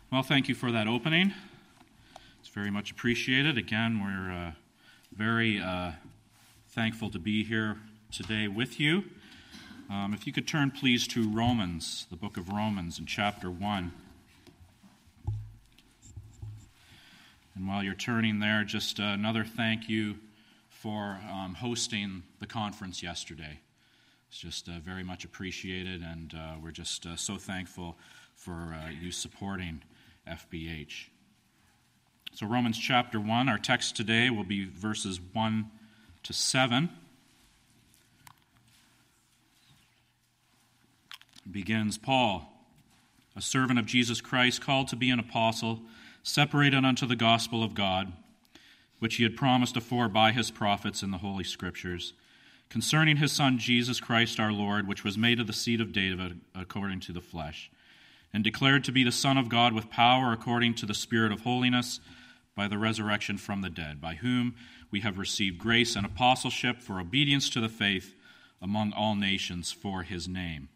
Well, thank you for that opening. It's very much appreciated. Again, we're very thankful to be here today with you. If you could turn, please, to Romans, the book of Romans in chapter 1. And while you're turning there, just another thank you for hosting the conference yesterday. It's just very much appreciated, and we're just so thankful for you supporting FBH. So Romans chapter 1, our text today will be verses 1 to 7. It begins, Paul, a servant of Jesus Christ, called to be an apostle, separated unto the gospel of God, which he had promised afore by his prophets in the Holy Scriptures, concerning his Son Jesus Christ our Lord, which was made of the seed of David according to the flesh, and declared to be the Son of God with power according to the Spirit of holiness by the resurrection from the dead, by whom we have received grace and apostleship for obedience to the faith among all nations for his name,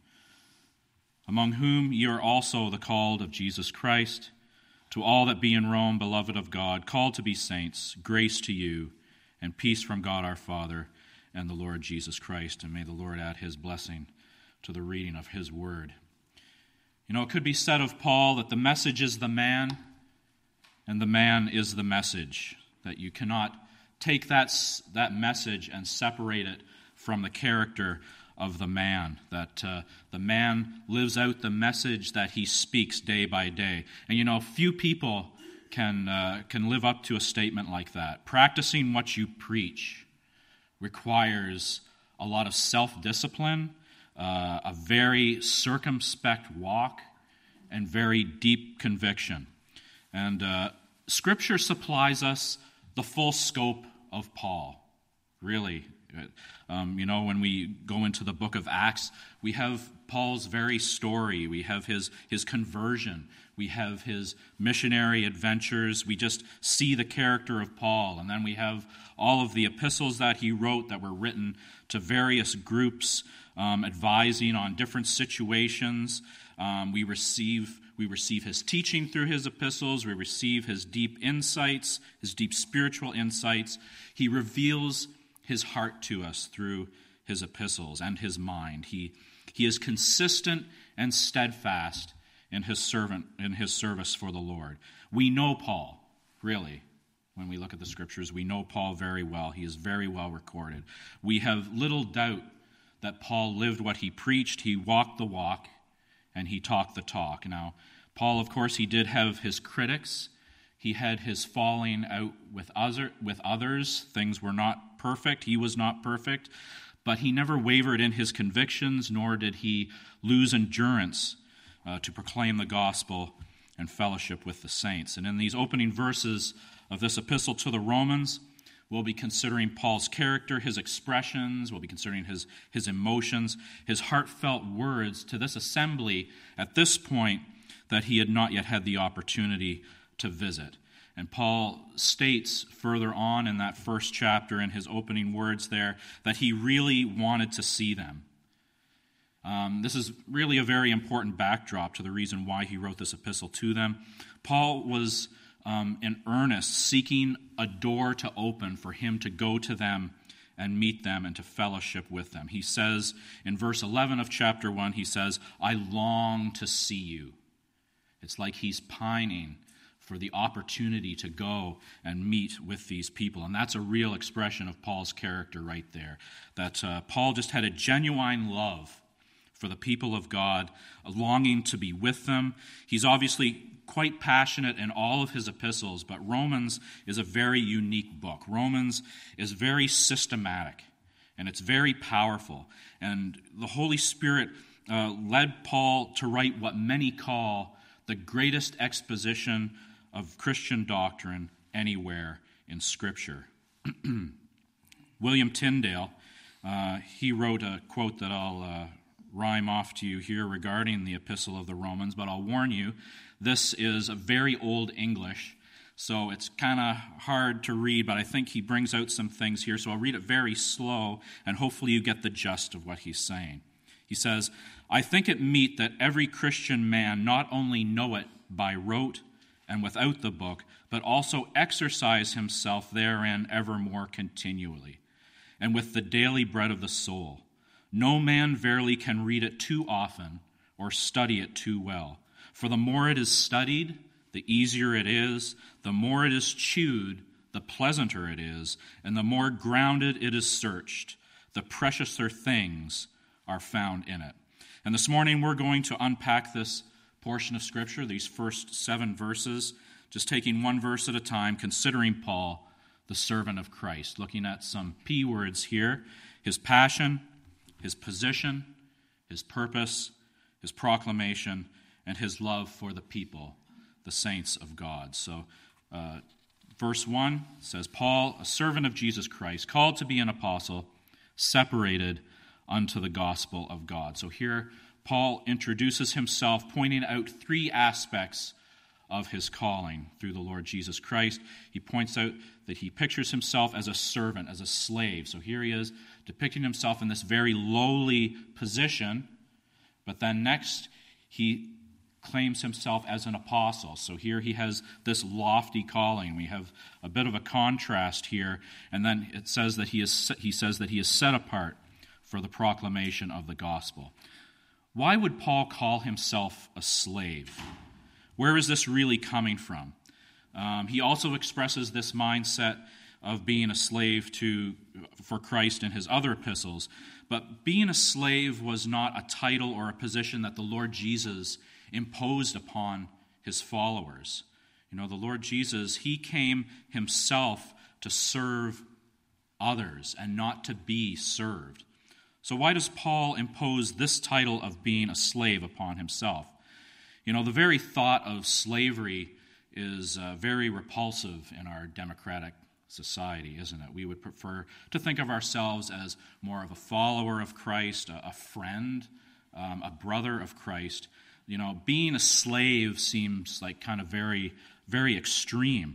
among whom ye are also the called of Jesus Christ. To all that be in Rome, beloved of God, called to be saints, grace to you, and peace from God our Father and the Lord Jesus Christ. And may the Lord add his blessing to the reading of his word. You know, it could be said of Paul that the message is the man, and the man is the message, that you cannot take that message and separate it from the character of the man, that the man lives out the message that he speaks day by day. And you know, few people can live up to a statement like that. Practicing what you preach requires a lot of self-discipline, a very circumspect walk, and very deep conviction. And Scripture supplies us the full scope of Paul, really. You know, when we go into the book of Acts, we have Paul's very story. We have his conversion. We have his missionary adventures. We just see the character of Paul. And then we have all of the epistles that he wrote that were written to various groups, advising on different situations. We receive his teaching through his epistles. We receive his deep insights, his deep spiritual insights. He reveals his heart to us through his epistles and his mind. He is consistent and steadfast in his service for the Lord. We know Paul, really. When we look at the Scriptures, we know Paul very well. He is very well recorded. We have little doubt that Paul lived what he preached. He walked the walk, and he talked the talk. Now, Paul, of course, he did have his critics. He had his falling out with others. Things were not perfect. He was not perfect. But he never wavered in his convictions, nor did he lose endurance to proclaim the gospel and fellowship with the saints. And in these opening verses of this epistle to the Romans, we'll be considering Paul's character, his expressions. We'll be considering his emotions, his heartfelt words to this assembly at this point that he had not yet had the opportunity to visit. And Paul states further on in that first chapter in his opening words there that he really wanted to see them. This is really a very important backdrop to the reason why he wrote this epistle to them. Paul was in earnest seeking a door to open for him to go to them and meet them and to fellowship with them. He says in verse 11 of chapter 1, he says, I long to see you. It's like he's pining for the opportunity to go and meet with these people. And that's a real expression of Paul's character right there. That Paul just had a genuine love for the people of God, a longing to be with them. He's obviously quite passionate in all of his epistles, but Romans is a very unique book. Romans is very systematic, and it's very powerful. And the Holy Spirit led Paul to write what many call the greatest exposition of Christian doctrine anywhere in Scripture. William Tyndale, he wrote a quote that I'll rhyme off to you here regarding the Epistle of the Romans, but I'll warn you, this is a very old English, so it's kind of hard to read, but I think he brings out some things here, so I'll read it very slow, and hopefully you get the gist of what he's saying. He says, I think it meet that every Christian man not only know it, by rote and without the book, but also exercise himself therein evermore continually, and with the daily bread of the soul. No man verily can read it too often or study it too well. For the more it is studied, the easier it is. The more it is chewed, the pleasanter it is. And the more grounded it is searched, the preciouser things are found in it. And this morning we're going to unpack this portion of Scripture, these first 7 verses, just taking one verse at a time, considering Paul, the servant of Christ, looking at some P words here: his passion, his position, his purpose, his proclamation, and his love for the people, the saints of God. So, verse 1 says, Paul, a servant of Jesus Christ, called to be an apostle, separated unto the gospel of God. So here, Paul introduces himself, pointing out 3 aspects of his calling through the Lord Jesus Christ. He points out that he pictures himself as a servant, as a slave. So here he is depicting himself in this very lowly position. But then next, he claims himself as an apostle. So here he has this lofty calling. We have a bit of a contrast here. And then it says that he says that he is set apart for the proclamation of the gospel. Why would Paul call himself a slave? Where is this really coming from? He also expresses this mindset of being a slave for Christ in his other epistles. But being a slave was not a title or a position that the Lord Jesus imposed upon his followers. You know, the Lord Jesus, he came himself to serve others and not to be served. So why does Paul impose this title of being a slave upon himself? You know, the very thought of slavery is very repulsive in our democratic society, isn't it? We would prefer to think of ourselves as more of a follower of Christ, a friend, a brother of Christ. You know, being a slave seems like kind of very, very extreme.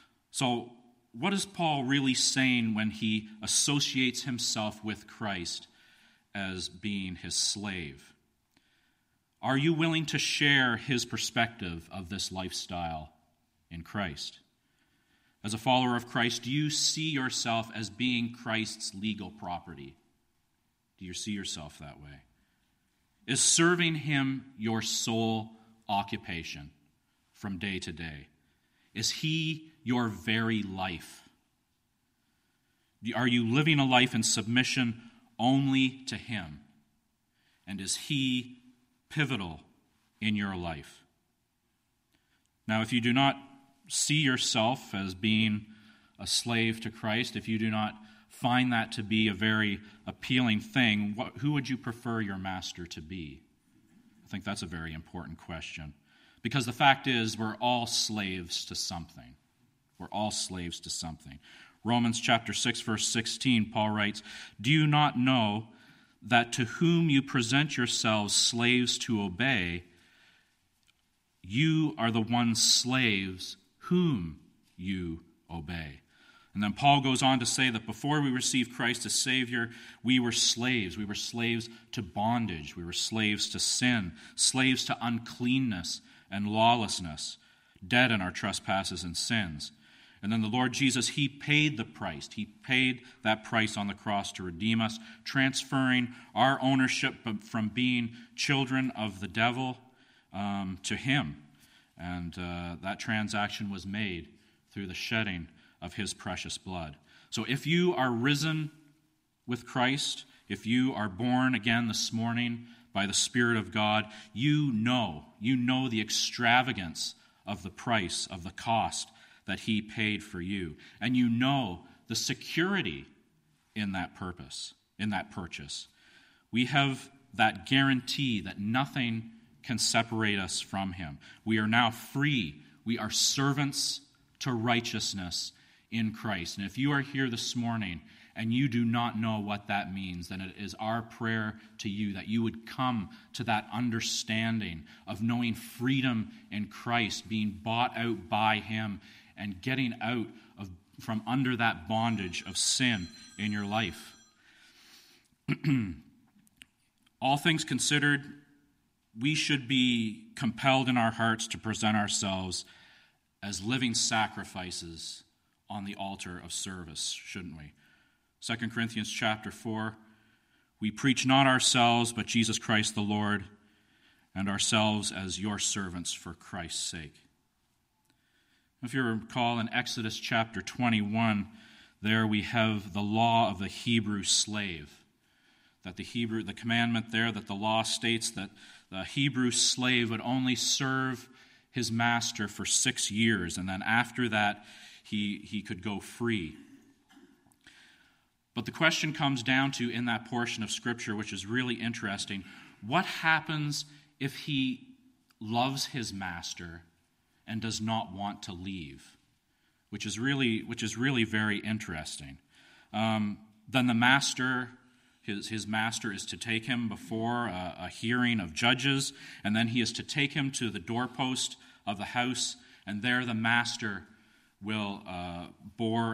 So what is Paul really saying when he associates himself with Christ as being his slave? Are you willing to share his perspective of this lifestyle in Christ? As a follower of Christ, do you see yourself as being Christ's legal property? Do you see yourself that way? Is serving him your sole occupation from day to day? Is he your very life? Are you living a life in submission only to him? And is he pivotal in your life? Now, if you do not see yourself as being a slave to Christ, if you do not find that to be a very appealing thing, who would you prefer your master to be? I think that's a very important question. Because the fact is, we're all slaves to something. We're all slaves to something. Romans chapter 6, verse 16, Paul writes, "Do you not know that to whom you present yourselves slaves to obey, you are the ones slaves whom you obey?" And then Paul goes on to say that before we received Christ as Savior, we were slaves. We were slaves to bondage. We were slaves to sin, slaves to uncleanness and lawlessness, dead in our trespasses and sins. And then the Lord Jesus, he paid the price. He paid that price on the cross to redeem us, transferring our ownership from being children of the devil to him. And that transaction was made through the shedding of his precious blood. So if you are risen with Christ, if you are born again this morning by the Spirit of God, you know the extravagance of the price, of the cost that he paid for you. And you know the security in that purpose, in that purchase. We have that guarantee that nothing can separate us from him. We are now free. We are servants to righteousness in Christ. And if you are here this morning and you do not know what that means, then it is our prayer to you that you would come to that understanding of knowing freedom in Christ, being bought out by him, and getting out from under that bondage of sin in your life. All things considered, we should be compelled in our hearts to present ourselves as living sacrifices on the altar of service, shouldn't we? 2 Corinthians chapter 4, we preach not ourselves, but Jesus Christ the Lord, and ourselves as your servants for Christ's sake. If you recall in Exodus chapter 21, there we have the law of the Hebrew slave. That the commandment there, that the law states that the Hebrew slave would only serve his master for 6 years, and then after that he could go free. But the question comes down to, in that portion of Scripture, which is really interesting, what happens if he loves his master and does not want to leave? Which is really very interesting. Then the master, his master is to take him before a hearing of judges, and then he is to take him to the doorpost of the house, and there the master will bore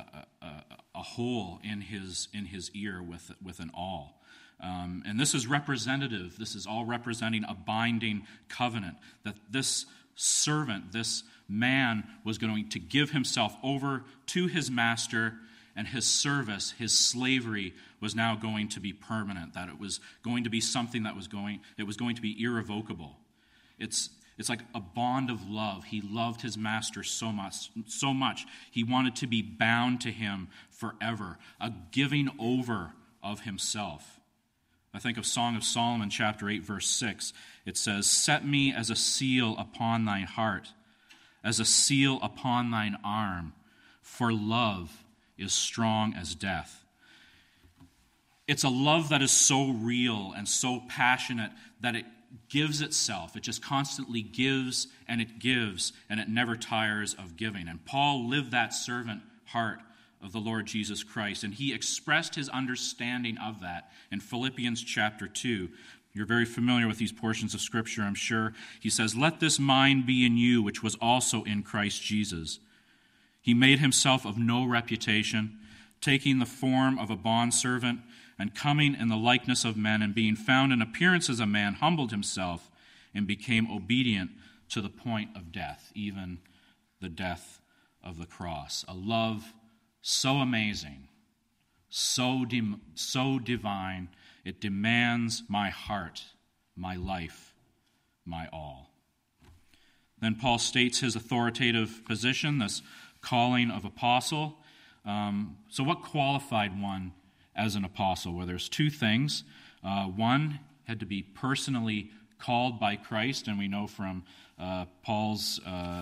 a hole in his ear with an awl. And this is representative. This is all representing a binding covenant, that this servant, this man, was going to give himself over to his master, and his service, his slavery, was now going to be permanent, that it was going to be something that was going to be irrevocable. It's like a bond of love. He loved his master so much. He wanted to be bound to him forever, a giving over of himself. I think of Song of Solomon, chapter 8, verse 6. It says, "Set me as a seal upon thine heart, as a seal upon thine arm, for love is strong as death." It's a love that is so real and so passionate that it gives itself. It just constantly gives, and it never tires of giving. And Paul lived that servant heart of the Lord Jesus Christ, and he expressed his understanding of that in Philippians chapter 2. You're very familiar with these portions of Scripture, I'm sure. He says, "Let this mind be in you, which was also in Christ Jesus. He made himself of no reputation, taking the form of a bondservant, and coming in the likeness of men, and being found in appearance as a man, humbled himself, and became obedient to the point of death, even the death of the cross." A love so amazing, so divine, it demands my heart, my life, my all. Then Paul states his authoritative position, this calling of apostle. So what qualified one as an apostle? Well, there's two things. One had to be personally called by Christ, and we know from Paul's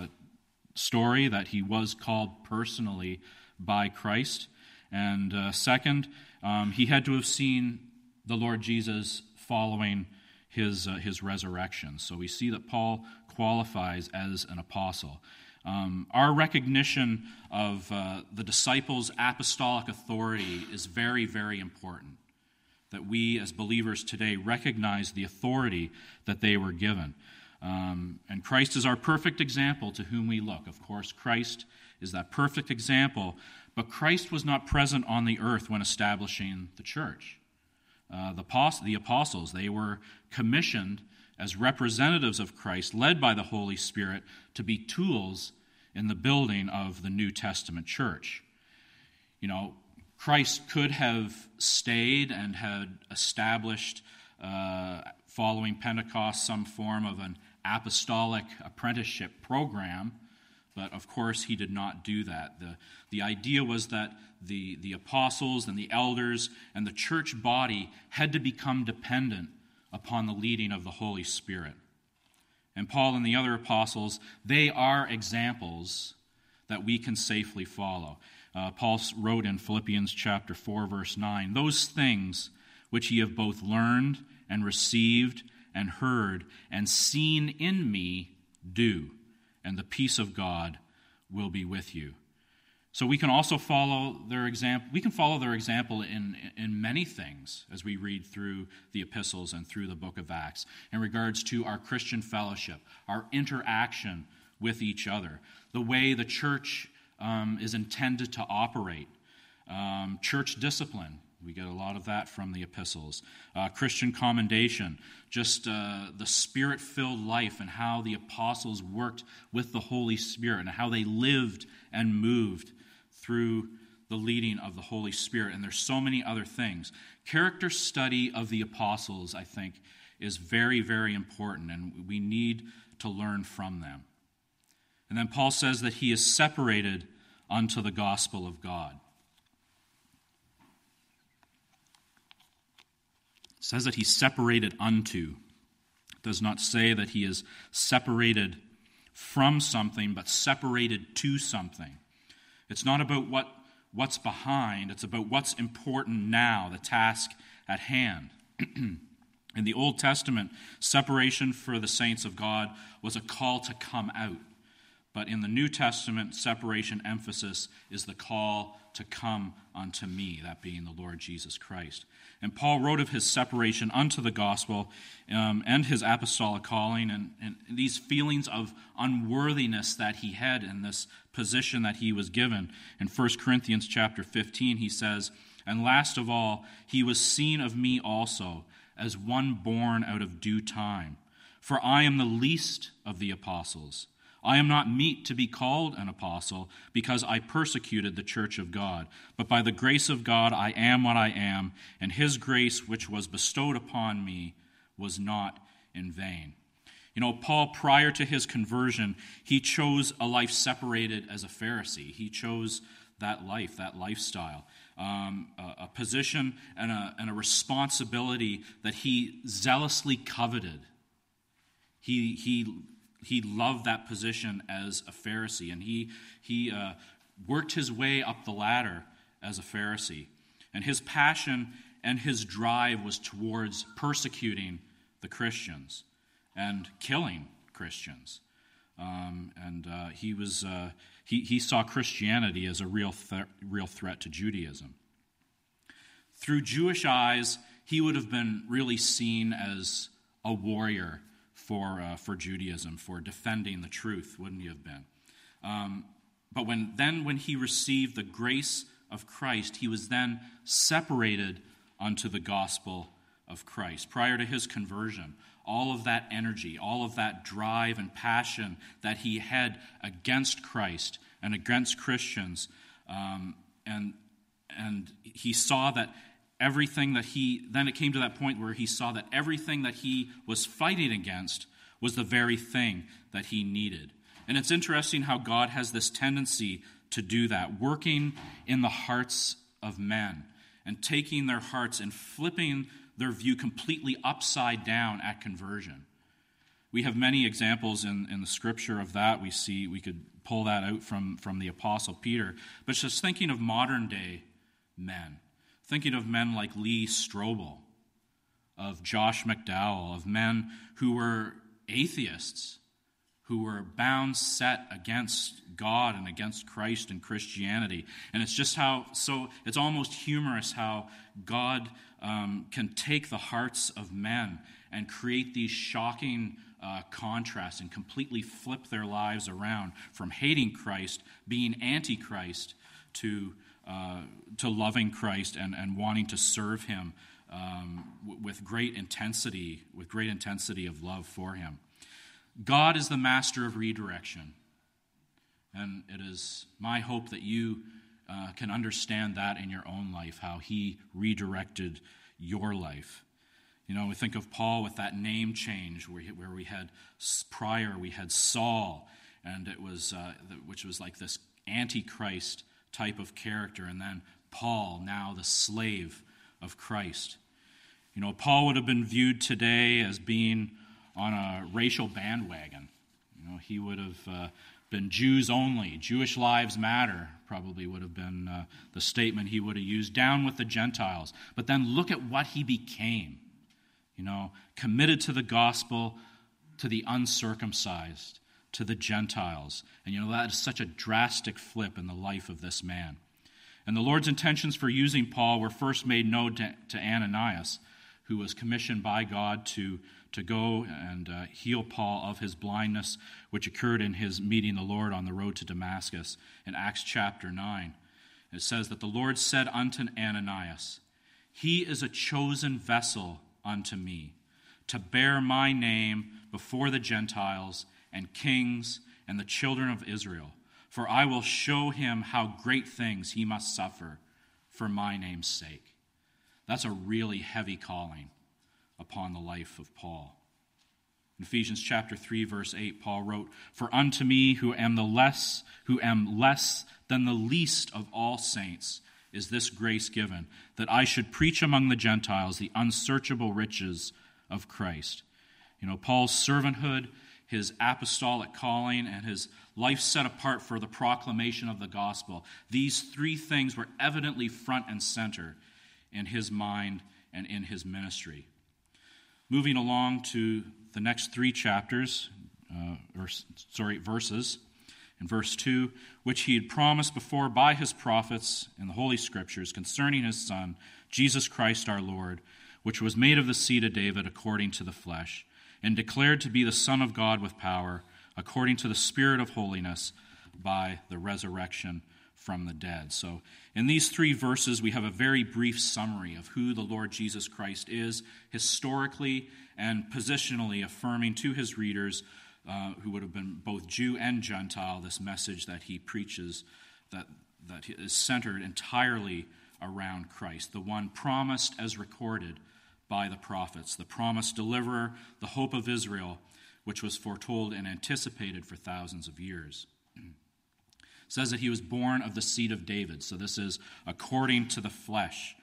story that he was called personally by Christ. And second, he had to have seen the Lord Jesus following his resurrection. So we see that Paul qualifies as an apostle. Our recognition of the disciples' apostolic authority is very, very important. That we as believers today recognize the authority that they were given. And Christ is our perfect example to whom we look. Of course, Christ is that perfect example, but Christ was not present on the earth when establishing the church. The apostles, they were commissioned as representatives of Christ, led by the Holy Spirit, to be tools in the building of the New Testament church. You know, Christ could have stayed and had established, following Pentecost, some form of an apostolic apprenticeship program, but of course he did not do that. The idea was that the apostles and the elders and the church body had to become dependent upon the leading of the Holy Spirit. And Paul and the other apostles, they are examples that we can safely follow. Paul wrote in Philippians chapter 4, verse 9, "Those things which ye have both learned and received and heard and seen in me do, and the peace of God will be with you." So we can also follow their example. We can follow their example in many things as we read through the epistles and through the book of Acts in regards to our Christian fellowship, our interaction with each other, the way the church is intended to operate, church discipline, We get a lot of that from the epistles. Christian commendation, just the Spirit-filled life and how the apostles worked with the Holy Spirit and how they lived and moved through the leading of the Holy Spirit. And there's so many other things. Character study of the apostles, I think, is very, very important, and we need to learn from them. And then Paul says that he is separated unto the gospel of God. It says that he's separated unto. It does not say that he is separated from something, but separated to something. It's not about what's behind, it's about what's important now, the task at hand. In the Old Testament, separation for the saints of God was a call to come out. But in the New Testament, separation emphasis is the call to come unto me, that being the Lord Jesus Christ. And Paul wrote of his separation unto the gospel and his apostolic calling and these feelings of unworthiness that he had in this position that he was given. In 1 Corinthians chapter 15, he says, "And last of all, he was seen of me also, as one born out of due time. For I am the least of the apostles. I am not meet to be called an apostle, because I persecuted the church of God. But by the grace of God I am what I am, and his grace which was bestowed upon me was not in vain." You know, Paul, prior to his conversion, he chose a life separated as a Pharisee. He chose that life, that lifestyle. A position and a responsibility that he zealously coveted. He loved that position as a Pharisee, and he worked his way up the ladder as a Pharisee. And his passion and his drive was towards persecuting the Christians and killing Christians. He saw Christianity as a real threat to Judaism. Through Jewish eyes, he would have been really seen as a warrior for Judaism, for defending the truth, wouldn't he have been? But when he received the grace of Christ, he was then separated unto the gospel of Christ. Prior to his conversion, all of that energy, all of that drive and passion that he had against Christ and against Christians, and he saw that everything that then it came to that point where he saw that everything that he was fighting against was the very thing that he needed. And it's interesting how God has this tendency to do that, working in the hearts of men and taking their hearts and flipping their view completely upside down at conversion. We have many examples in the scripture of that. We could pull that out from the Apostle Peter. But just thinking of modern day men, thinking of men like Lee Strobel, of Josh McDowell, of men who were atheists, who were bound set against God and against Christ and Christianity. And it's just it's almost humorous how God can take the hearts of men and create these shocking contrasts and completely flip their lives around from hating Christ, being anti-Christ, to loving Christ and wanting to serve him with great intensity of love for him. God is the master of redirection, and it is my hope that you can understand that in your own life, how he redirected your life. You know, we think of Paul with that name change where we had Saul, and it was which was like this antichrist type of character, and then Paul, now the slave of Christ. You know, Paul would have been viewed today as being on a racial bandwagon. You know, he would have been Jews only. Jewish lives matter probably would have been the statement he would have used. Down with the Gentiles. But then look at what he became. You know, committed to the gospel, to the uncircumcised, to the Gentiles. And you know, that is such a drastic flip in the life of this man. And the Lord's intentions for using Paul were first made known to Ananias, who was commissioned by God to go and heal Paul of his blindness, which occurred in his meeting the Lord on the road to Damascus in Acts chapter 9. It says that the Lord said unto Ananias, He is a chosen vessel unto me, to bear my name before the Gentiles and kings and the children of Israel. For I will show him how great things he must suffer for my name's sake." That's a really heavy calling upon the life of Paul. In Ephesians chapter 3, verse 8, Paul wrote, "For unto me, who am less than the least of all saints, is this grace given, that I should preach among the Gentiles the unsearchable riches of Christ." You know, Paul's servanthood, his apostolic calling, and his life set apart for the proclamation of the gospel, these three things were evidently front and center in his mind and in his ministry. Moving along to the next three chapters, verses. In verse 2, "Which he had promised before by his prophets in the Holy Scriptures concerning his Son, Jesus Christ our Lord, which was made of the seed of David according to the flesh, and declared to be the Son of God with power, according to the Spirit of holiness, by the resurrection from the dead." So in these three verses, we have a very brief summary of who the Lord Jesus Christ is, historically and positionally affirming to his readers, who would have been both Jew and Gentile, this message that he preaches that is centered entirely around Christ, the one promised as recorded by the prophets, the promised deliverer, the hope of Israel, which was foretold and anticipated for thousands of years. It says that he was born of the seed of David, so this is according to the flesh.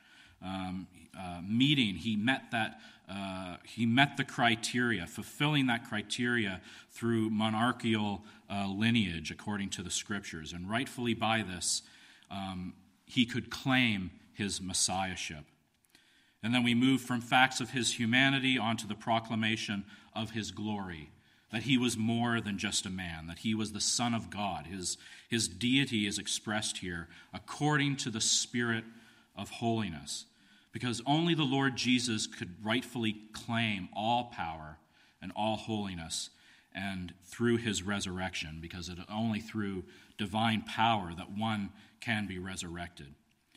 He met the criteria, fulfilling that criteria through monarchical lineage according to the Scriptures, and rightfully by this, he could claim his messiahship. And then we move from facts of his humanity onto the proclamation of his glory, that he was more than just a man, that he was the Son of God. His deity is expressed here according to the Spirit of holiness, because only the Lord Jesus could rightfully claim all power and all holiness, and through his resurrection, because it is only through divine power that one can be resurrected.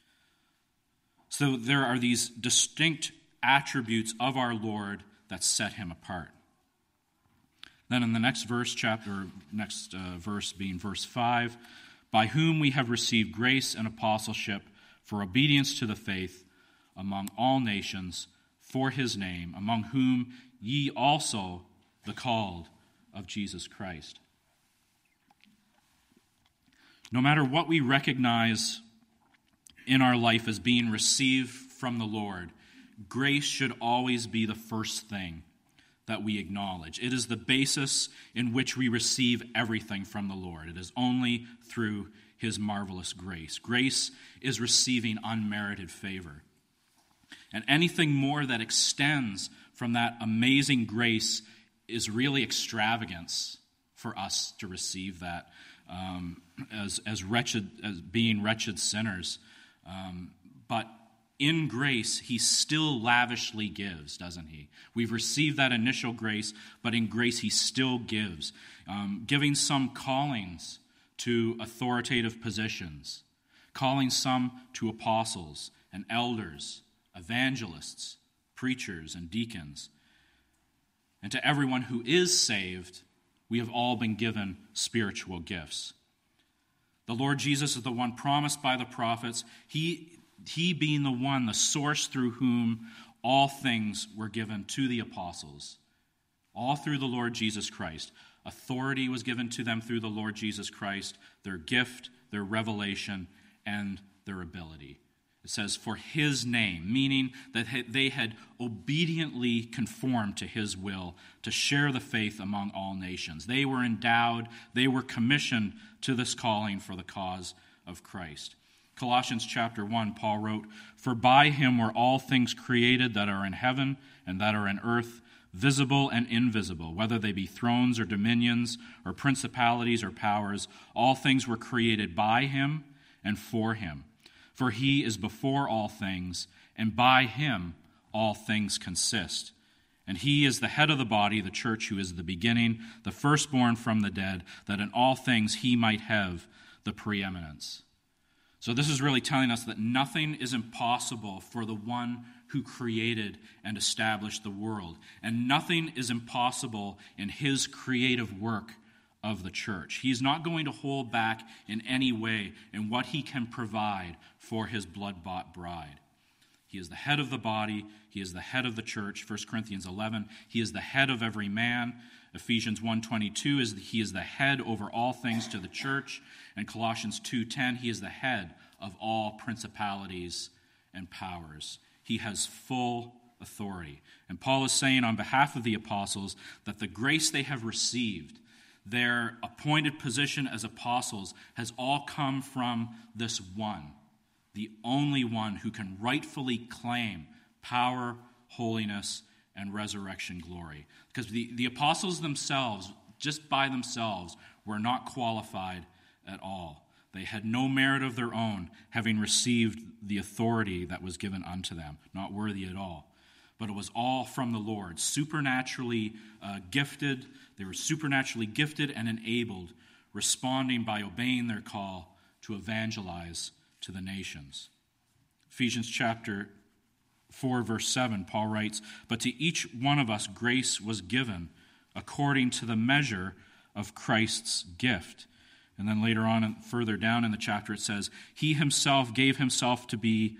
So there are these distinct attributes of our Lord that set him apart. Then in the next verse, verse being verse 5, "By whom we have received grace and apostleship for obedience to the faith among all nations, for his name, among whom ye also the called of Jesus Christ." No matter what we recognize in our life as being received from the Lord, grace should always be the first thing that we acknowledge. It is the basis in which we receive everything from the Lord. It is only through his marvelous grace. Grace is receiving unmerited favor. And anything more that extends from that amazing grace is really extravagance for us to receive that as being wretched sinners. But in grace, he still lavishly gives, doesn't he? We've received that initial grace, but in grace he still gives, giving some callings to authoritative positions, calling some to apostles and elders, evangelists, preachers, and deacons. And to everyone who is saved, we have all been given spiritual gifts. The Lord Jesus is the one promised by the prophets, he being the one, the source through whom all things were given to the apostles, all through the Lord Jesus Christ. Authority was given to them through the Lord Jesus Christ, their gift, their revelation, and their ability. It says, for his name, meaning that they had obediently conformed to his will to share the faith among all nations. They were endowed, they were commissioned to this calling for the cause of Christ. Colossians chapter 1, Paul wrote, "For by him were all things created that are in heaven and that are in earth, visible and invisible, whether they be thrones or dominions or principalities or powers. All things were created by him and for him. For he is before all things, and by him all things consist. And he is the head of the body, the church, who is the beginning, the firstborn from the dead, that in all things he might have the preeminence." So this is really telling us that nothing is impossible for the one who created and established the world. And nothing is impossible in his creative work of the church. He is not going to hold back in any way in what he can provide for his blood-bought bride. He is the head of the body. He is the head of the church, 1 Corinthians 11. He is the head of every man. Ephesians 1:22 is he is the head over all things to the church. And Colossians 2:10, he is the head of all principalities and powers. He has full authority. And Paul is saying on behalf of the apostles that the grace they have received, their appointed position as apostles, has all come from this one, the only one who can rightfully claim power, holiness, and resurrection glory. Because the apostles themselves, just by themselves, were not qualified at all. They had no merit of their own, having received the authority that was given unto them, not worthy at all. But it was all from the Lord, supernaturally gifted. They were supernaturally gifted and enabled, responding by obeying their call to evangelize to the nations. Ephesians chapter 4, verse 7, Paul writes, "But to each one of us grace was given according to the measure of Christ's gift." And then later on, and further down in the chapter, it says, He himself gave some to be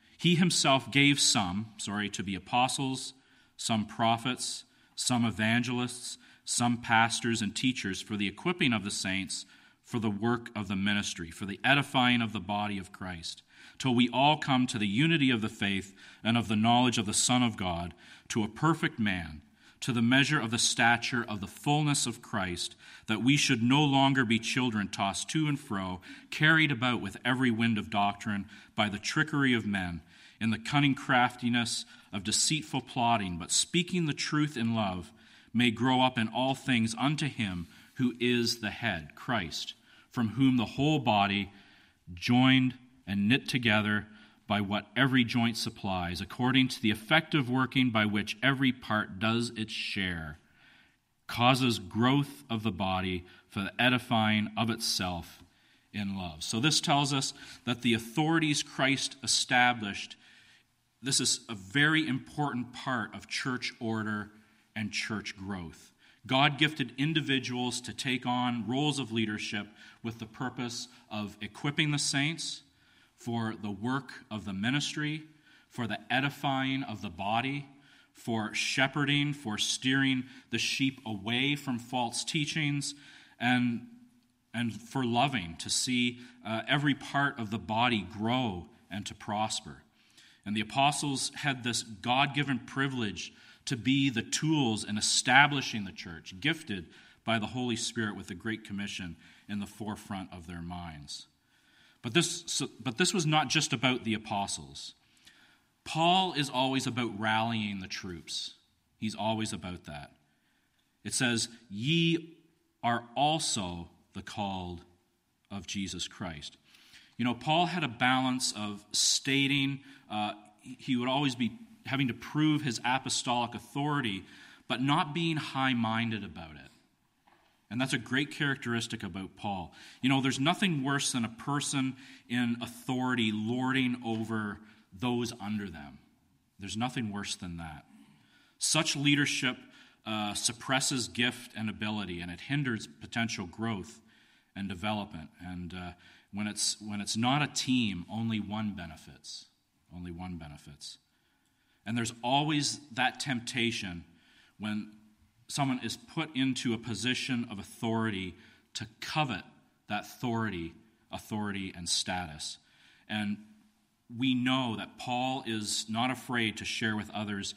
apostles, some prophets, some evangelists, some pastors and teachers for the equipping of the saints, for the work of the ministry, for the edifying of the body of Christ, till we all come to the unity of the faith and of the knowledge of the Son of God, to a perfect man, to the measure of the stature of the fullness of Christ, that we should no longer be children tossed to and fro, carried about with every wind of doctrine by the trickery of men, in the cunning craftiness of deceitful plotting, but speaking the truth in love, may grow up in all things unto him who is the head, Christ, from whom the whole body, joined and knit together by what every joint supplies, according to the effective working by which every part does its share, causes growth of the body for the edifying of itself in love. So this tells us that the authorities Christ established, this is a very important part of church order and church growth. God gifted individuals to take on roles of leadership with the purpose of equipping the saints for the work of the ministry, for the edifying of the body, for shepherding, for steering the sheep away from false teachings, and for loving, to see every part of the body grow and to prosper. And the apostles had this God-given privilege to be the tools in establishing the church, gifted by the Holy Spirit with the Great Commission in the forefront of their minds. But this was not just about the apostles. Paul is always about rallying the troops. He's always about that. It says, "Ye are also the called of Jesus Christ." You know, Paul had a balance of stating, he would always be having to prove his apostolic authority, but not being high-minded about it. And that's a great characteristic about Paul. You know, there's nothing worse than a person in authority lording over those under them. There's nothing worse than that. Such leadership suppresses gift and ability, and it hinders potential growth and development. And when it's not a team, only one benefits. Only one benefits. And there's always that temptation when someone is put into a position of authority to covet that authority and status. And we know that Paul is not afraid to share with others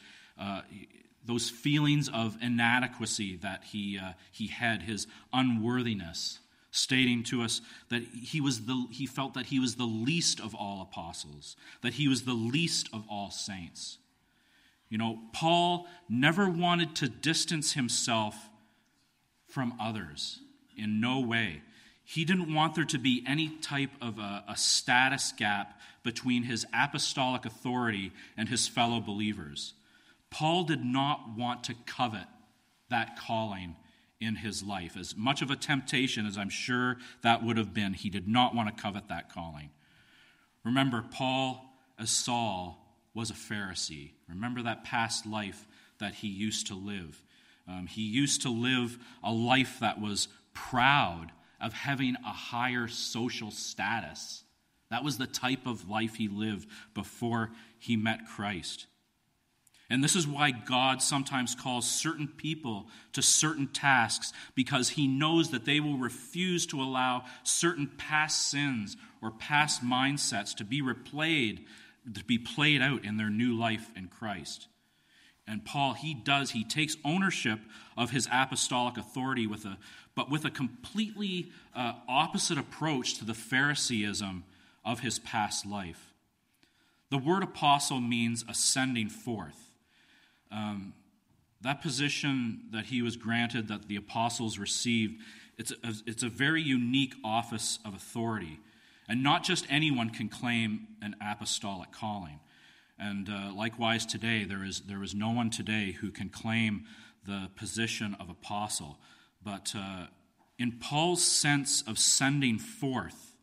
those feelings of inadequacy that he had, his unworthiness, stating to us that he felt that he was the least of all apostles, that he was the least of all saints. You know, Paul never wanted to distance himself from others in no way. He didn't want there to be any type of a status gap between his apostolic authority and his fellow believers. Paul did not want to covet that calling in his life. As much of a temptation as I'm sure that would have been, he did not want to covet that calling. Remember, Paul, as Saul, was a Pharisee. Remember that past life that he used to live. He used to live a life that was proud of having a higher social status. That was the type of life he lived before he met Christ. And this is why God sometimes calls certain people to certain tasks, because he knows that they will refuse to allow certain past sins or past mindsets to be played out in their new life in Christ. And Paul, he takes ownership of his apostolic authority with a completely opposite approach to the Phariseeism of his past life. The word apostle means ascending forth. That position that he was granted, that the apostles received, it's a very unique office of authority. And not just anyone can claim an apostolic calling. And likewise today, there is no one today who can claim the position of apostle. But in Paul's sense of sending forth,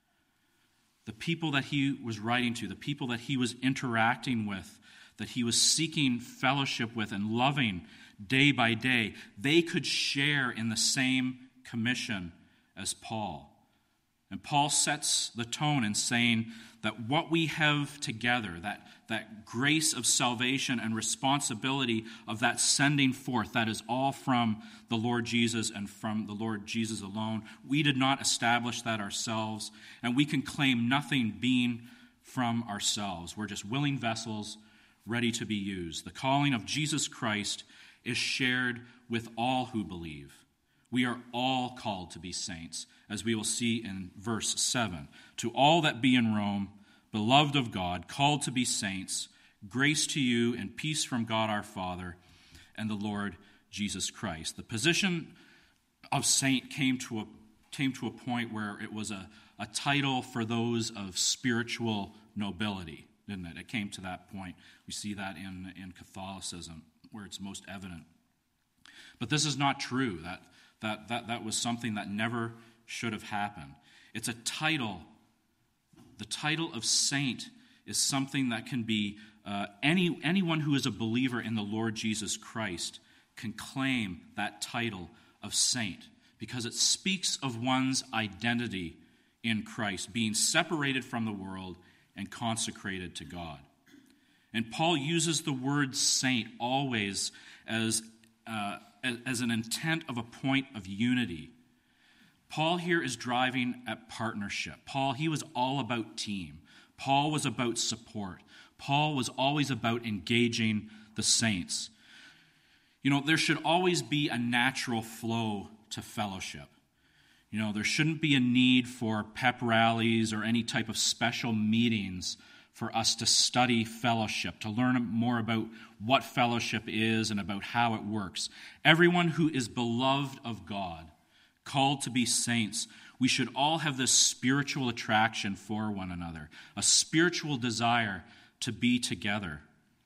the people that he was writing to, the people that he was interacting with, that he was seeking fellowship with and loving day by day, they could share in the same commission as Paul. And Paul sets the tone in saying that what we have together, that grace of salvation and responsibility of that sending forth, that is all from the Lord Jesus and from the Lord Jesus alone. We did not establish that ourselves, and we can claim nothing being from ourselves. We're just willing vessels ready to be used. The calling of Jesus Christ is shared with all who believe. We are all called to be saints, as we will see in verse 7. To all that be in Rome, beloved of God, called to be saints, grace to you and peace from God our Father and the Lord Jesus Christ. The position of saint came to a point where it was a title for those of spiritual nobility, didn't it? It came to that point. We see that in Catholicism, where it's most evident. But this is not true. That was something that never should have happened. It's a title. The title of saint is something that can be anyone who is a believer in the Lord Jesus Christ can claim that title of saint, because it speaks of one's identity in Christ, being separated from the world and consecrated to God. And Paul uses the word saint always as an intent of a point of unity. Paul here is driving at partnership. Paul, he was all about team. Paul was about support. Paul was always about engaging the saints. You know, there should always be a natural flow to fellowship. You know, there shouldn't be a need for pep rallies or any type of special meetings for us to study fellowship, to learn more about what fellowship is and about how it works. Everyone who is beloved of God, called to be saints, we should all have this spiritual attraction for one another, a spiritual desire to be together,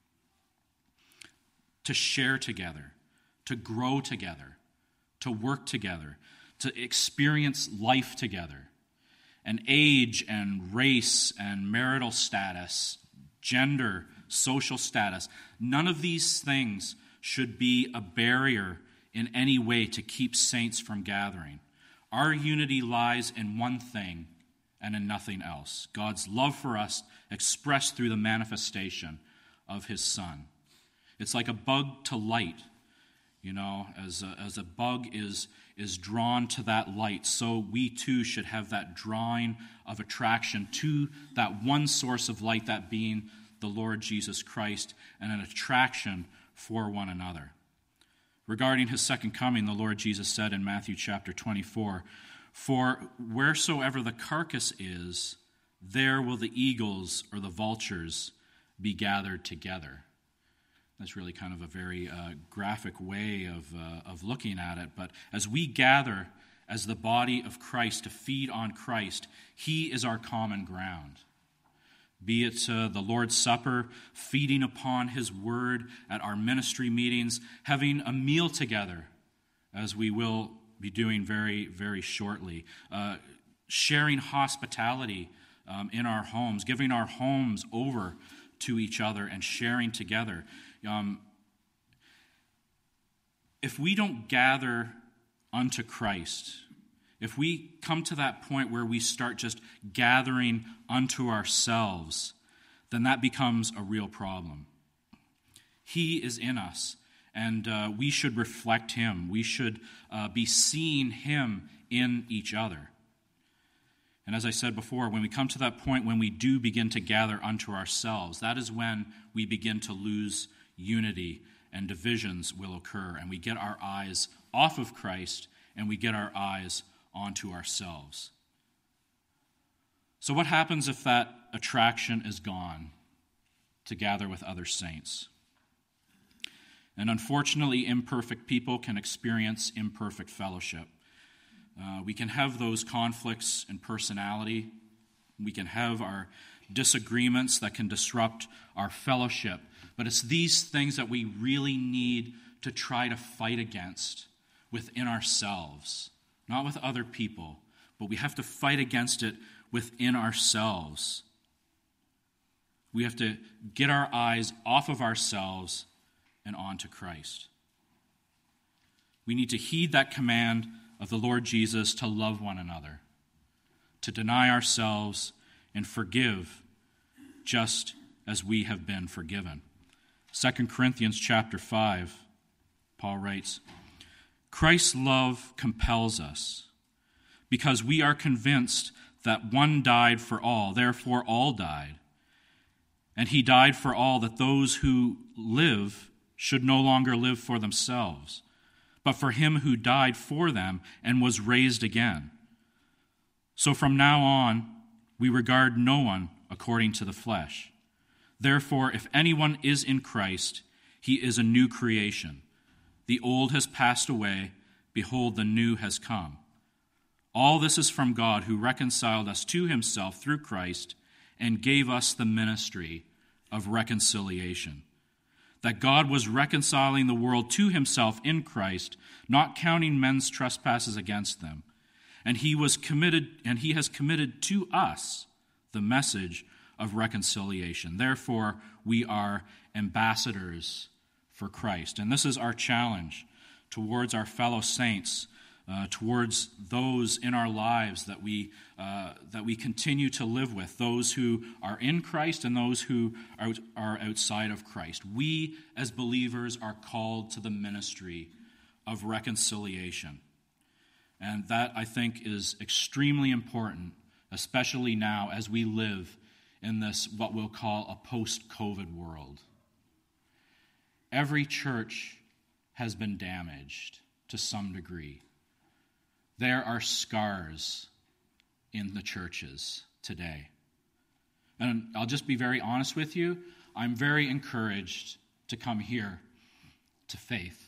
to share together, to grow together, to work together, to experience life together. And age and race and marital status, gender, social status, none of these things should be a barrier in any way to keep saints from gathering. Our unity lies in one thing and in nothing else: God's love for us expressed through the manifestation of his Son. It's like a bug to light. You know, as a bug is drawn to that light, so we too should have that drawing of attraction to that one source of light, that being the Lord Jesus Christ, and an attraction for one another. Regarding his second coming, the Lord Jesus said in Matthew chapter 24, "For wheresoever the carcass is, there will the eagles or the vultures be gathered together." That's really kind of a very graphic way of looking at it. But as we gather as the body of Christ to feed on Christ, he is our common ground. Be it the Lord's Supper, feeding upon his word at our ministry meetings, having a meal together, as we will be doing very, very shortly, sharing hospitality in our homes, giving our homes over to each other and sharing together. If we don't gather unto Christ, if we come to that point where we start just gathering unto ourselves, then that becomes a real problem. He is in us, and we should reflect him. We should be seeing him in each other. And as I said before, when we come to that point when we do begin to gather unto ourselves, that is when we begin to lose unity and divisions will occur, and we get our eyes off of Christ and we get our eyes onto ourselves. So what happens if that attraction is gone to gather with other saints? And unfortunately, imperfect people can experience imperfect fellowship. We can have those conflicts in personality. We can have our disagreements that can disrupt our fellowship. But it's these things that we really need to try to fight against within ourselves. Not with other people, but we have to fight against it within ourselves. We have to get our eyes off of ourselves and onto Christ. We need to heed that command of the Lord Jesus to love one another, to deny ourselves and forgive just as we have been forgiven. 2 Corinthians chapter 5, Paul writes, Christ's love compels us, because we are convinced that one died for all, therefore all died. And he died for all, that those who live should no longer live for themselves, but for him who died for them and was raised again. So from now on, we regard no one according to the flesh. Therefore, if anyone is in Christ, he is a new creation. The old has passed away, behold, the new has come. All this is from God, who reconciled us to himself through Christ and gave us the ministry of reconciliation. That God was reconciling the world to himself in Christ, not counting men's trespasses against them. And he has committed to us the message of reconciliation. Therefore, we are ambassadors for Christ. And this is our challenge towards our fellow saints, towards those in our lives that we continue to live with, those who are in Christ and those who are outside of Christ. We, as believers, are called to the ministry of reconciliation. And that, I think, is extremely important, especially now as we live in this, what we'll call a post-COVID world. Every church has been damaged to some degree. There are scars in the churches today. And I'll just be very honest with you, I'm very encouraged to come here to Faith,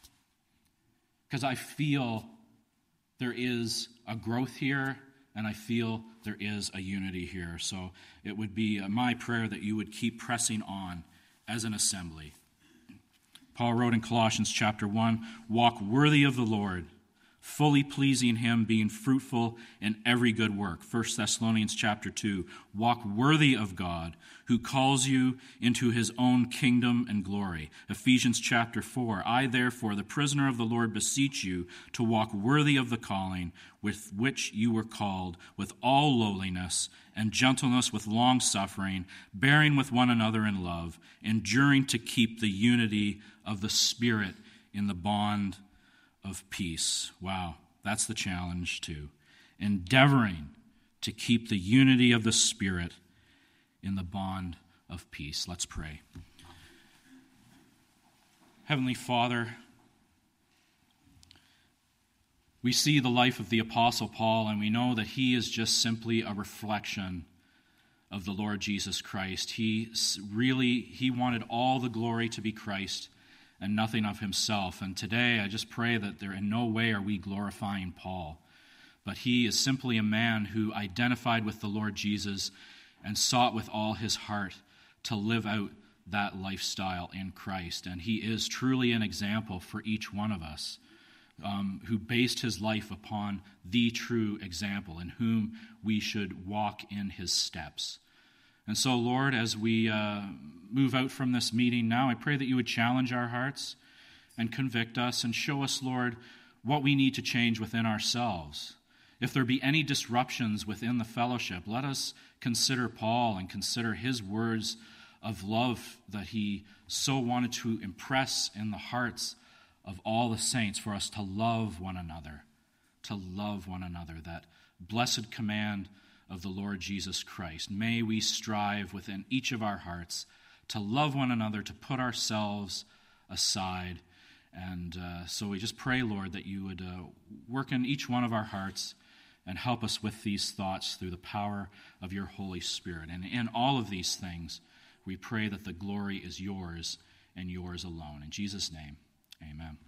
because I feel there is a growth here, and I feel there is a unity here. So it would be my prayer that you would keep pressing on as an assembly. Paul wrote in Colossians chapter 1, walk worthy of the Lord, fully pleasing him, being fruitful in every good work. 1 Thessalonians chapter 2, walk worthy of God, who calls you into his own kingdom and glory. Ephesians chapter 4, I therefore, the prisoner of the Lord, beseech you to walk worthy of the calling with which you were called, with all lowliness and gentleness, with long suffering, bearing with one another in love, enduring to keep the unity of the Spirit in the bond of peace. Wow, that's the challenge too. Endeavoring to keep the unity of the Spirit in the bond of peace. Let's pray. Heavenly Father, we see the life of the Apostle Paul, and we know that he is just simply a reflection of the Lord Jesus Christ. He wanted all the glory to be Christ and nothing of himself. And today I just pray that there in no way are we glorifying Paul, but he is simply a man who identified with the Lord Jesus and sought with all his heart to live out that lifestyle in Christ. And he is truly an example for each one of us. who based his life upon the true example, in whom we should walk in his steps. And so, Lord, as we move out from this meeting now, I pray that you would challenge our hearts and convict us and show us, Lord, what we need to change within ourselves. If there be any disruptions within the fellowship, let us consider Paul and consider his words of love that he so wanted to impress in the hearts of all the saints, for us to love one another, that blessed command of the Lord Jesus Christ. May we strive within each of our hearts to love one another, to put ourselves aside. And so we just pray, Lord, that you would work in each one of our hearts and help us with these thoughts through the power of your Holy Spirit. And in all of these things, we pray that the glory is yours and yours alone. In Jesus' name, amen.